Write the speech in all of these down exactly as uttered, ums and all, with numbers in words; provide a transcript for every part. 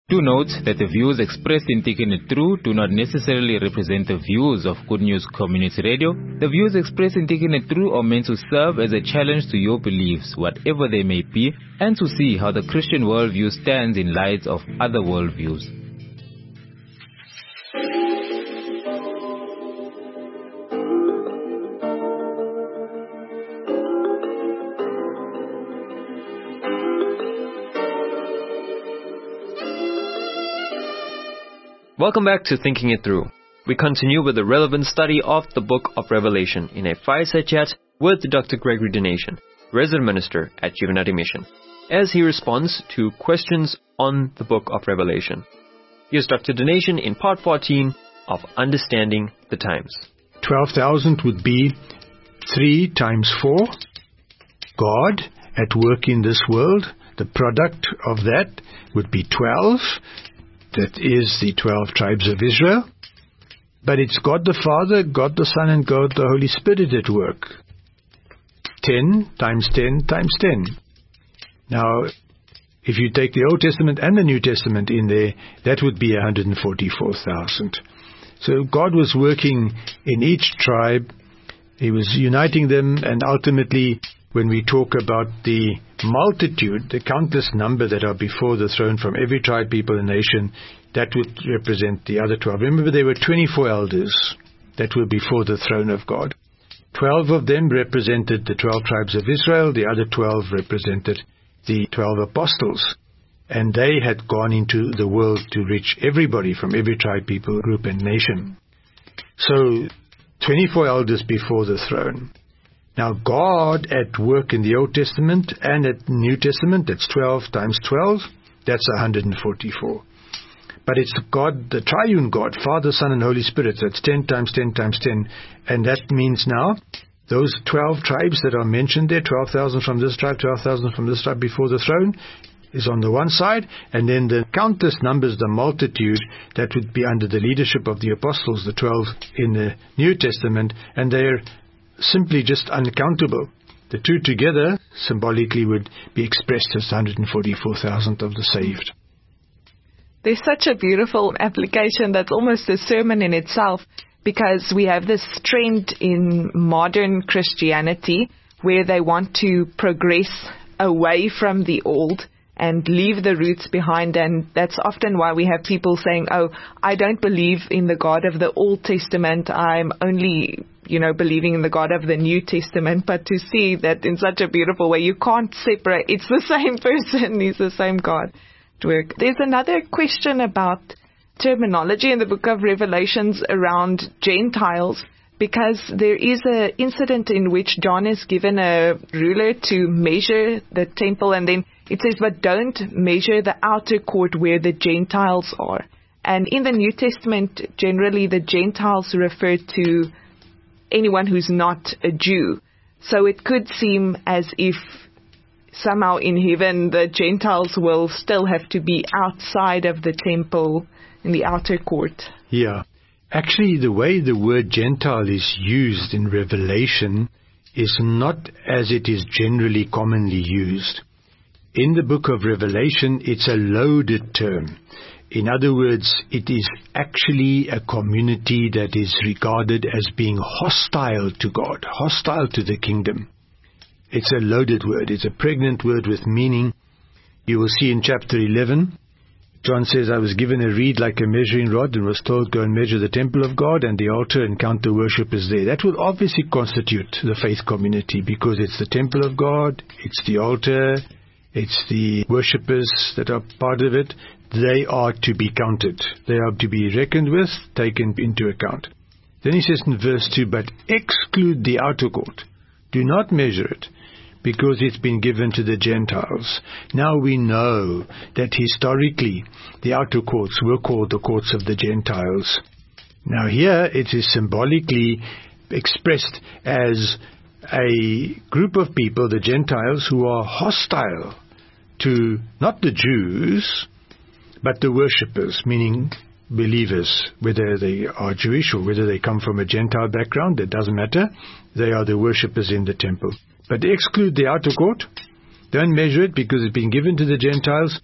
Do note that the views expressed in Thinking It Through do not necessarily represent the views of Good News Community Radio. The views expressed in Thinking It Through are meant to serve as a challenge to your beliefs, whatever they may be, and to see how the Christian worldview stands in light of other worldviews. Welcome back to Thinking It Through. We continue with the relevant study of the Book of Revelation in a fireside chat with Doctor Gregory Donation, resident minister at Juvenile Mission, as he responds to questions on the Book of Revelation. Here's Doctor Donation in part fourteen of Understanding the Times. twelve thousand would be three times four. God at work in this world. The product of that would be twelve. That is the twelve tribes of Israel. But it's God the Father, God the Son, and God the Holy Spirit at work. ten times ten times ten. Now, if you take the Old Testament and the New Testament in there, that would be one hundred forty-four thousand. So God was working in each tribe. He was uniting them, and ultimately, when we talk about the multitude, the countless number that are before the throne from every tribe, people, and nation, that would represent the other twelve. Remember, there were twenty-four elders that were before the throne of God. Twelve of them represented the twelve tribes of Israel. The other twelve represented the twelve apostles. And they had gone into the world to reach everybody from every tribe, people, group, and nation. So, twenty-four elders before the throne. Now, God at work in the Old Testament and at the New Testament, that's twelve times twelve, that's one hundred forty-four. But it's God, the triune God, Father, Son, and Holy Spirit, that's ten times ten times ten. And that means now, those twelve tribes that are mentioned there, twelve thousand from this tribe, twelve thousand from this tribe before the throne, is on the one side, and then the countless numbers, the multitude, that would be under the leadership of the apostles, the twelve in the New Testament, and they're simply just uncountable. The two together symbolically would be expressed as one hundred forty-four thousand of the saved. There's such a beautiful application that's almost a sermon in itself, because we have this trend in modern Christianity where they want to progress away from the old and leave the roots behind, and that's often why we have people saying, oh, I don't believe in the God of the Old Testament, I'm only, you know, believing in the God of the New Testament. But to see that in such a beautiful way, you can't separate, it's the same person, he's the same God at work. There's another question about terminology in the book of Revelations around Gentiles, because there is an incident in which John is given a ruler to measure the temple, and then it says, but don't measure the outer court where the Gentiles are. And in the New Testament, generally the Gentiles refer to anyone who's not a Jew. So it could seem as if somehow in heaven the Gentiles will still have to be outside of the temple in the outer court. Yeah. Actually, the way the word Gentile is used in Revelation is not as it is generally commonly used. In the book of Revelation, it's a loaded term. In other words, it is actually a community that is regarded as being hostile to God, hostile to the kingdom. It's a loaded word. It's a pregnant word with meaning. You will see in chapter eleven, John says, I was given a reed like a measuring rod and was told, go and measure the temple of God and the altar and count the worshippers there. That will obviously constitute the faith community, because it's the temple of God, it's the altar, it's the worshippers that are part of it. They are to be counted. They are to be reckoned with, taken into account. Then he says in verse two, but exclude the outer court. Do not measure it, because it's been given to the Gentiles. Now we know that historically the outer courts were called the courts of the Gentiles. Now here it is symbolically expressed as a group of people, the Gentiles, who are hostile to not the Jews, but the worshippers, meaning believers, whether they are Jewish or whether they come from a Gentile background, it doesn't matter. They are the worshippers in the temple. But exclude the outer court. Don't measure it, because it's been given to the Gentiles.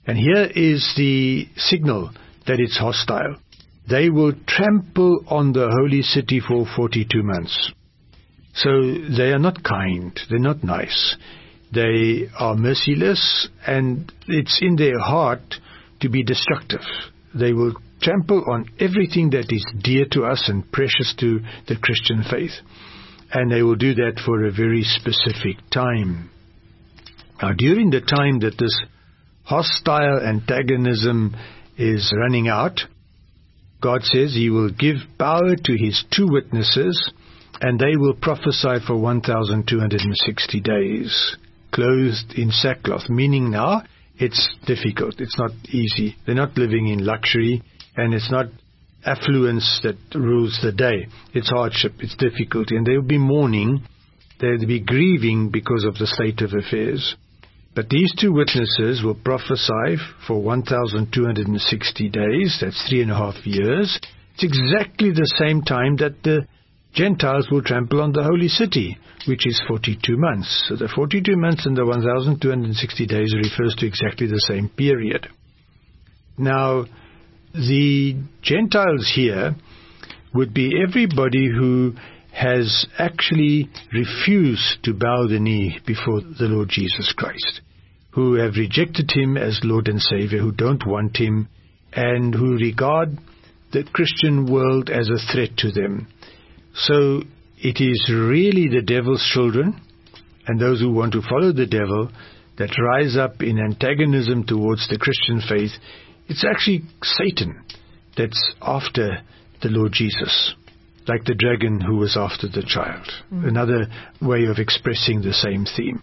And here is the signal that it's hostile. They will trample on the holy city for forty-two months. So they are not kind, they're not nice. They are merciless, and it's in their heart to be destructive. They will trample on everything that is dear to us and precious to the Christian faith. And they will do that for a very specific time. Now, during the time that this hostile antagonism is running out, God says He will give power to His two witnesses, and they will prophesy for one thousand two hundred sixty days, clothed in sackcloth, meaning now it's difficult, it's not easy. They're not living in luxury, and it's not affluence that rules the day. It's hardship, it's difficulty, and they'll be mourning, they'll be grieving because of the state of affairs. But these two witnesses will prophesy for one thousand two hundred sixty days, that's three and a half years. It's exactly the same time that the Gentiles will trample on the holy city, which is forty-two months. So the forty-two months and the one thousand two hundred sixty days refers to exactly the same period. Now, the Gentiles here would be everybody who has actually refused to bow the knee before the Lord Jesus Christ, who have rejected Him as Lord and Savior, who don't want Him, and who regard the Christian world as a threat to them. So it is really the devil's children, and those who want to follow the devil, that rise up in antagonism towards the Christian faith. It's actually Satan that's after the Lord Jesus, like the dragon who was after the child. Mm. Another way of expressing the same theme.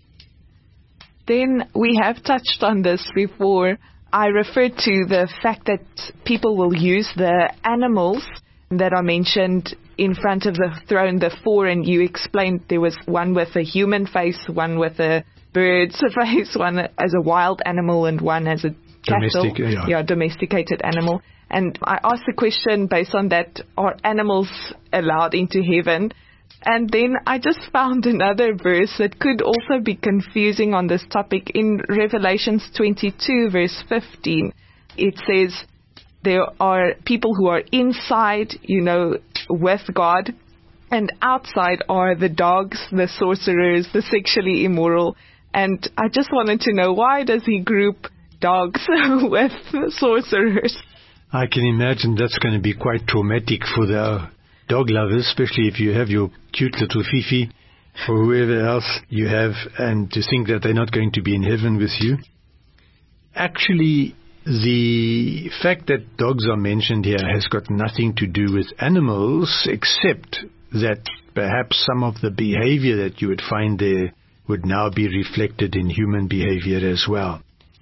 Then we have touched on this before. I referred to the fact that people will use the animals that are mentioned in front of the throne, the four, and you explained there was one with a human face, one with a bird's face, one as a wild animal, and one as a cattle, Domestic, yeah. yeah, domesticated animal. And I asked the question based on that, are animals allowed into heaven? And then I just found another verse that could also be confusing on this topic. In Revelations twenty-two, verse fifteen, it says there are people who are inside, you know, with God, and outside are the dogs, the sorcerers, the sexually immoral. And I just wanted to know, why does He group dogs with sorcerers? I can imagine that's going to be quite traumatic for the dog lovers, especially if you have your cute little Fifi or whoever else you have, and to think that they're not going to be in heaven with you. Actually, the fact that dogs are mentioned here has got nothing to do with animals, except that perhaps some of the behavior that you would find there would now be reflected in human behavior as well.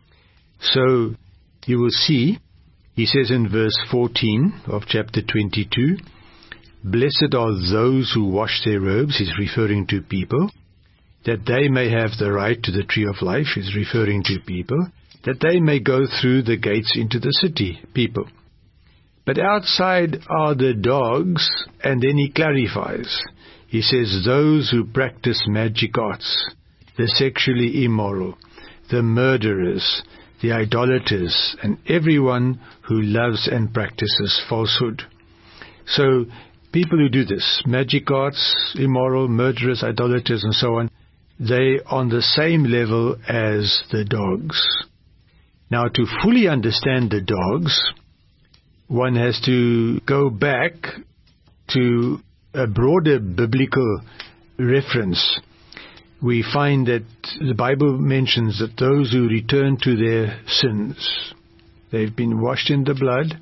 So you will see, he says in verse fourteen of chapter twenty-two, "Blessed are those who wash their robes," he's referring to people, "that they may have the right to the tree of life," he's referring to people, "that they may go through the gates into the city," people. But outside are the dogs, and then he clarifies. He says, "Those who practice magic arts, the sexually immoral, the murderers, the idolaters, and everyone who loves and practices falsehood." So, people who do this, magic arts, immoral, murderers, idolaters, and so on, they are on the same level as the dogs. Now, to fully understand the dogs, one has to go back to a broader biblical reference. We find that the Bible mentions that those who return to their sins, they've been washed in the blood,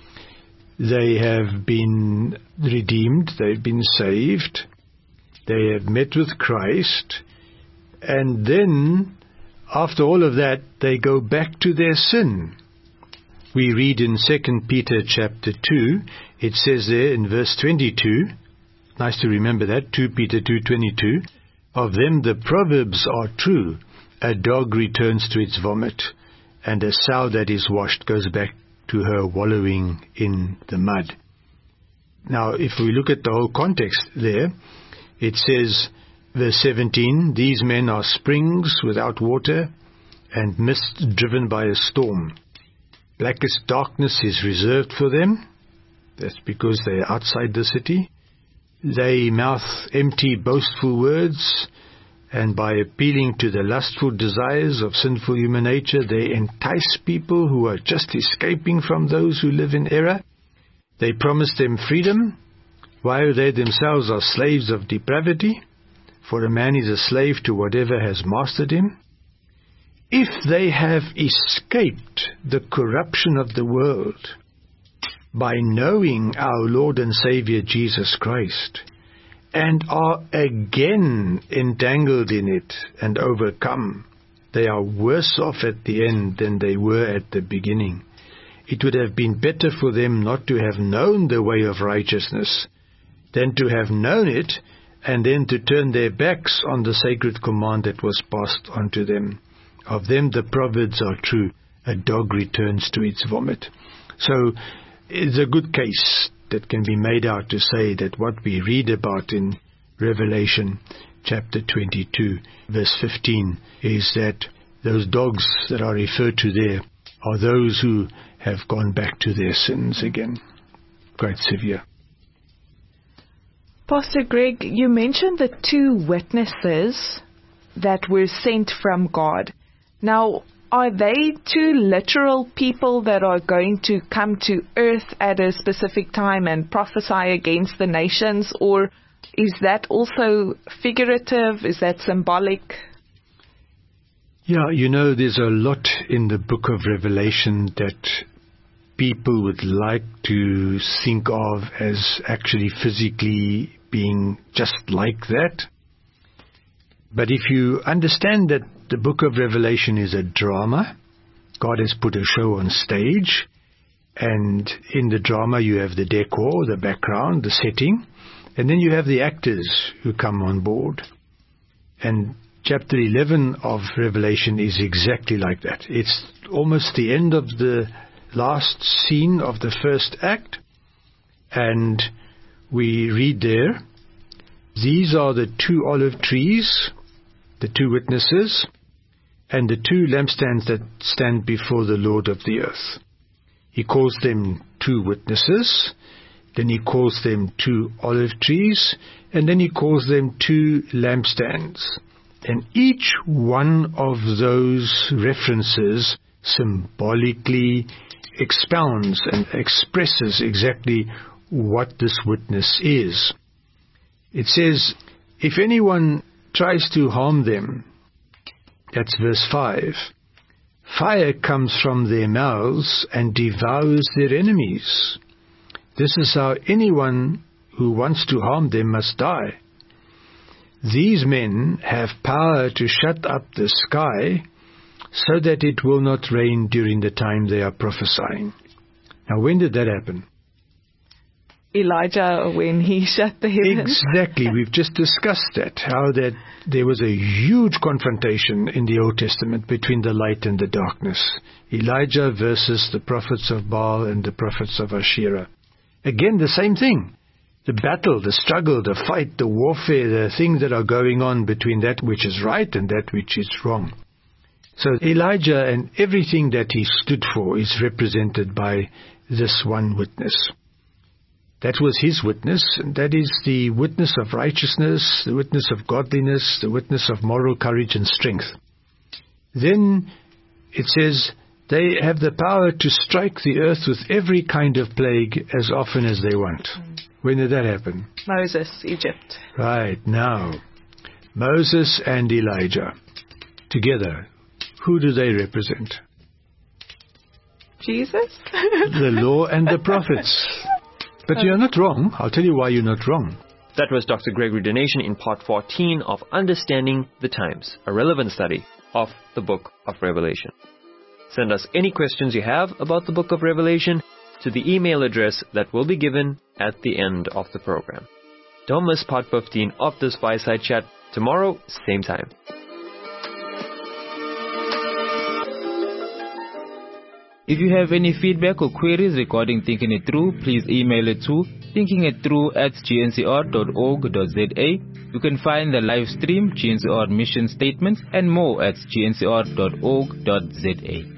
they have been redeemed, they've been saved, they have met with Christ, and then, after all of that, they go back to their sin. We read in Second Peter chapter two, it says there in verse twenty-two, nice to remember that, Second Peter two twenty-two, "Of them the proverbs are true, a dog returns to its vomit, and a sow that is washed goes back to her wallowing in the mud." Now, if we look at the whole context there, it says, verse seventeen, "These men are springs without water, and mist driven by a storm. Blackest darkness is reserved for them. That's because they are outside the city. They mouth empty, boastful words, and by appealing to the lustful desires of sinful human nature, they entice people who are just escaping from those who live in error. They promise them freedom, while they themselves are slaves of depravity, for a man is a slave to whatever has mastered him. If they have escaped the corruption of the world by knowing our Lord and Savior Jesus Christ, and are again entangled in it and overcome, they are worse off at the end than they were at the beginning. It would have been better for them not to have known the way of righteousness than to have known it and then to turn their backs on the sacred command that was passed on to them. Of them the proverbs are true, a dog returns to its vomit. So it's a good case that can be made out to say that what we read about in Revelation chapter twenty-two, verse fifteen, is that those dogs that are referred to there are those who have gone back to their sins again. Quite severe. Pastor Greg, you mentioned the two witnesses that were sent from God. Now, are they two literal people that are going to come to earth at a specific time and prophesy against the nations, or is that also figurative? Is that symbolic? Yeah, you know, there's a lot in the book of Revelation that people would like to think of as actually physically being just like that. But if you understand that the book of Revelation is a drama, God has put a show on stage, and in the drama you have the decor, the background, the setting, and then you have the actors who come on board. And chapter eleven of Revelation is exactly like that. It's almost the end of the last scene of the first act, and we read there, these are the two olive trees, the two witnesses, and the two lampstands that stand before the Lord of the earth. He calls them two witnesses, then he calls them two olive trees, and then he calls them two lampstands. And each one of those references symbolically expounds and expresses exactly what this witness is. It says, if anyone tries to harm them, that's verse five, fire comes from their mouths and devours their enemies. This is how anyone who wants to harm them must die. These men have power to shut up the sky so that it will not rain during the time they are prophesying. Now, when did that happen? Elijah, when he shut the heavens. Exactly. We've just discussed that, how that there was a huge confrontation in the Old Testament between the light and the darkness. Elijah versus the prophets of Baal and the prophets of Asherah. Again, the same thing. The battle, the struggle, the fight, the warfare, the things that are going on between that which is right and that which is wrong. So Elijah and everything that he stood for is represented by this one witness. That was his witness, and that is the witness of righteousness, the witness of godliness, the witness of moral courage and strength. Then it says, they have the power to strike the earth with every kind of plague as often as they want. Mm. When did that happen? Moses, Egypt. Right, now, Moses and Elijah, together, who do they represent? Jesus? The law and the prophets. But you're not wrong. I'll tell you why you're not wrong. That was Doctor Gregory Donation in part fourteen of Understanding the Times, a relevant study of the book of Revelation. Send us any questions you have about the book of Revelation to the email address that will be given at the end of the program. Don't miss part fifteen of this Fireside Chat tomorrow, same time. If you have any feedback or queries regarding Thinking It Through, please email it to thinkingitthrough at g n c r dot org dot z a You can find the live stream, G N C R mission statements, and more at g n c r dot org dot z a.